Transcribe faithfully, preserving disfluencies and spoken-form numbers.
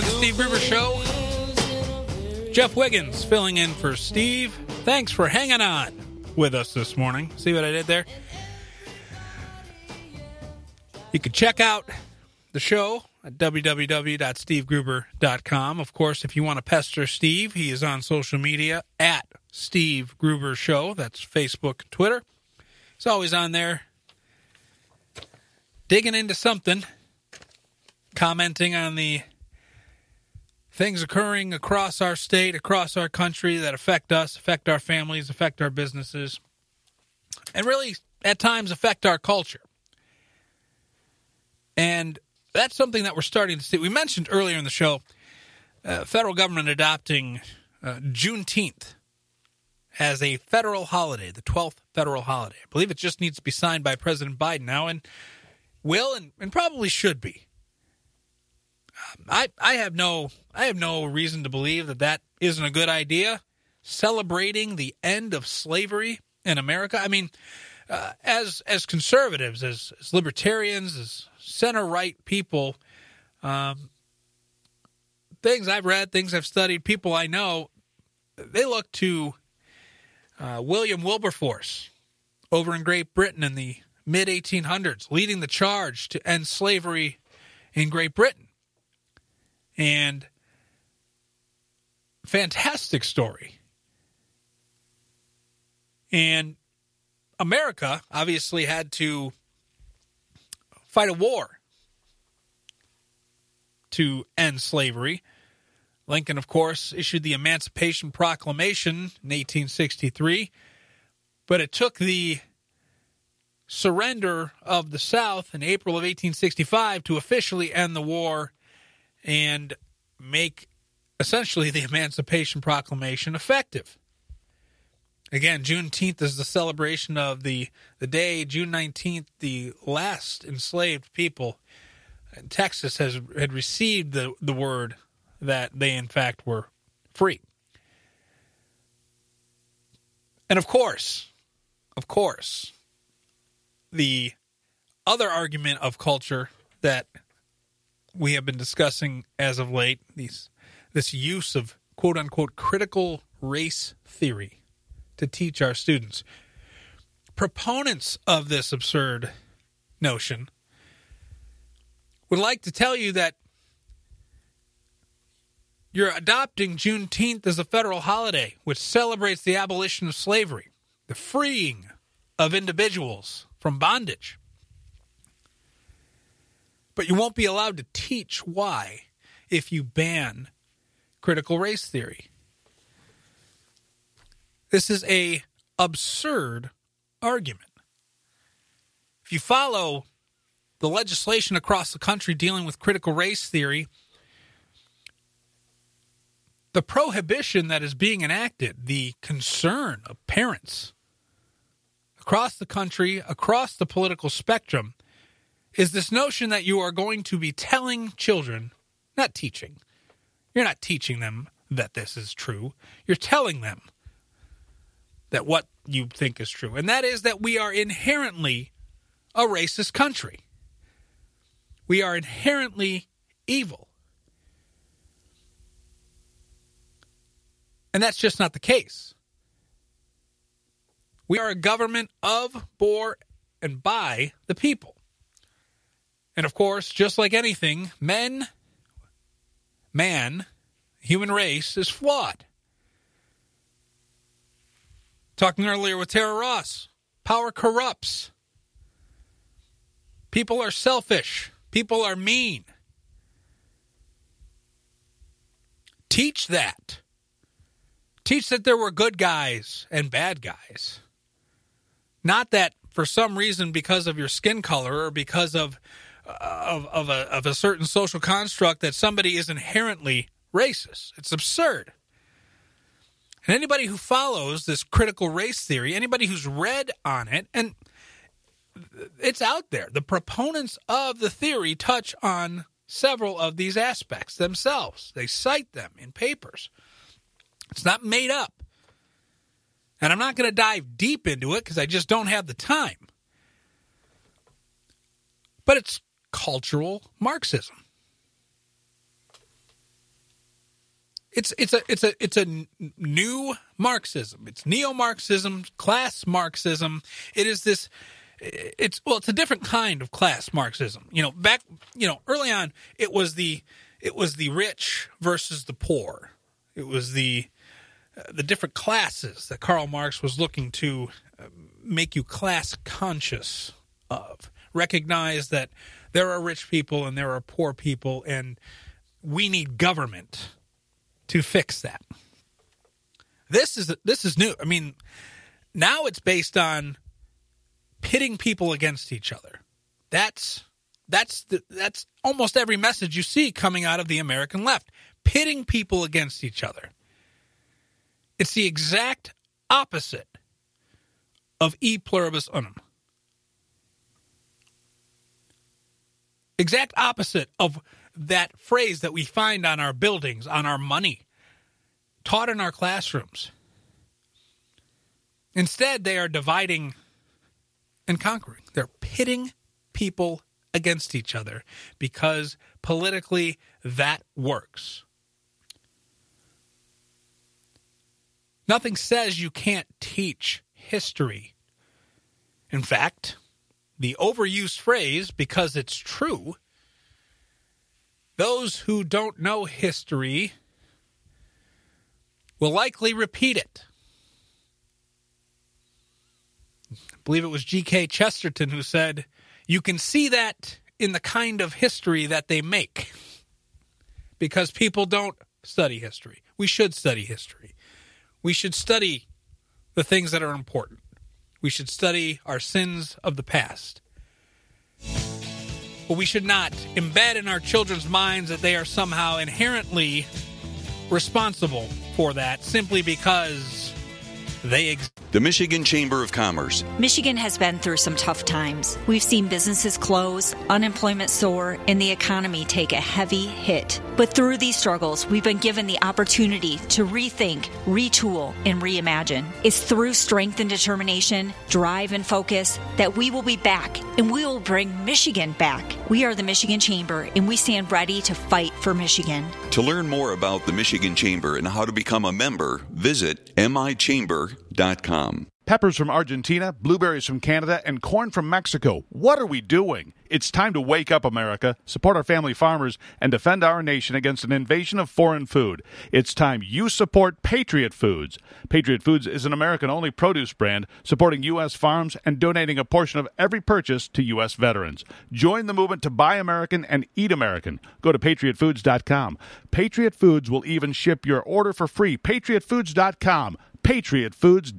to the Steve Gruber Show. Jeff Wiggins filling in for Steve. Thanks for hanging on with us this morning. See what I did there? You can check out the show at w w w dot steve gruber dot com. Of course, if you want to pester Steve, he is on social media at Steve Gruber Show. That's Facebook, Twitter. He's always on there digging into something, commenting on the things occurring across our state, across our country that affect us, affect our families, affect our businesses, and really, at times, affect our culture. And that's something that we're starting to see. We mentioned earlier in the show, uh, federal government adopting uh, Juneteenth as a federal holiday, the twelfth federal holiday. I believe it just needs to be signed by President Biden now, and will and, and probably should be. Um, I I have no I have no reason to believe that that isn't a good idea. Celebrating the end of slavery in America. I mean, uh, as as conservatives, as, as libertarians, as center-right people, um, things I've read, things I've studied, people I know, they look to uh, William Wilberforce over in Great Britain in the mid eighteen hundreds, leading the charge to end slavery in Great Britain. And fantastic story. And America obviously had to fight a war to end slavery. Lincoln, of course, issued the Emancipation Proclamation in eighteen sixty-three, but it took the surrender of the South in April of eighteen sixty-five to officially end the war and make essentially the Emancipation Proclamation effective. Again, Juneteenth is the celebration of the, the day, June nineteenth, the last enslaved people in Texas has had received the, the word that they, in fact, were free. And of course, of course, the other argument of culture that we have been discussing as of late, these, this use of quote-unquote critical race theory to teach our students. Proponents of this absurd notion would like to tell you that you're adopting Juneteenth as a federal holiday, which celebrates the abolition of slavery, the freeing of individuals from bondage. But you won't be allowed to teach why if you ban critical race theory. This is a absurd argument. If you follow the legislation across the country dealing with critical race theory, the prohibition that is being enacted, the concern of parents across the country, across the political spectrum, is this notion that you are going to be telling children, not teaching. You're not teaching them that this is true. You're telling them that what you think is true. And that is that we are inherently a racist country. We are inherently evil. And that's just not the case. We are a government of, for, and by the people. And of course, just like anything, men, man, human race is flawed. Talking earlier with Tara Ross, power corrupts. People are selfish. People are mean. Teach that. Teach that there were good guys and bad guys. Not that for some reason, because of your skin color or because of of of a, of a certain social construct, that somebody is inherently racist. It's absurd. And anybody who follows this critical race theory, anybody who's read on it, and it's out there, the proponents of the theory touch on several of these aspects themselves. They cite them in papers. It's not made up. And I'm not going to dive deep into it because I just don't have the time. But it's cultural Marxism. It's it's a it's a it's a n- new Marxism. It's neo-Marxism, class Marxism. It is this. It's well, it's a different kind of class Marxism. You know, back you know early on, it was the it was the rich versus the poor. It was the uh, the different classes that Karl Marx was looking to uh, make you class conscious of. Recognize that there are rich people and there are poor people, and we need government to fix that. This is this is new. I mean, now it's based on pitting people against each other. That's that's the, that's almost every message you see coming out of the American left, pitting people against each other. It's the exact opposite of e pluribus unum. Exact opposite of that phrase that we find on our buildings, on our money, taught in our classrooms. Instead, they are dividing and conquering. They're pitting people against each other because politically that works. Nothing says you can't teach history. In fact, the overused phrase, because it's true, those who don't know history will likely repeat it. I believe it was G K Chesterton who said, you can see that in the kind of history that they make, because people don't study history. We should study history. We should study the things that are important. We should study our sins of the past. But we should not embed in our children's minds that they are somehow inherently responsible for that simply because they exist. The Michigan Chamber of Commerce. Michigan has been through some tough times. We've seen businesses close, unemployment soar, and the economy take a heavy hit. But through these struggles, we've been given the opportunity to rethink, retool, and reimagine. It's through strength and determination, drive and focus that we will be back, and we will bring Michigan back. We are the Michigan Chamber, and we stand ready to fight for Michigan. To learn more about the Michigan Chamber and how to become a member, visit m i chamber dot com. Peppers from Argentina, blueberries from Canada, and corn from Mexico. What are we doing? It's time to wake up, America, support our family farmers, and defend our nation against an invasion of foreign food. It's time you support Patriot Foods. Patriot Foods is an American-only produce brand supporting U S farms and donating a portion of every purchase to U S veterans. Join the movement to buy American and eat American. Go to patriot foods dot com. Patriot Foods will even ship your order for free. patriot foods dot com. patriot foods dot com.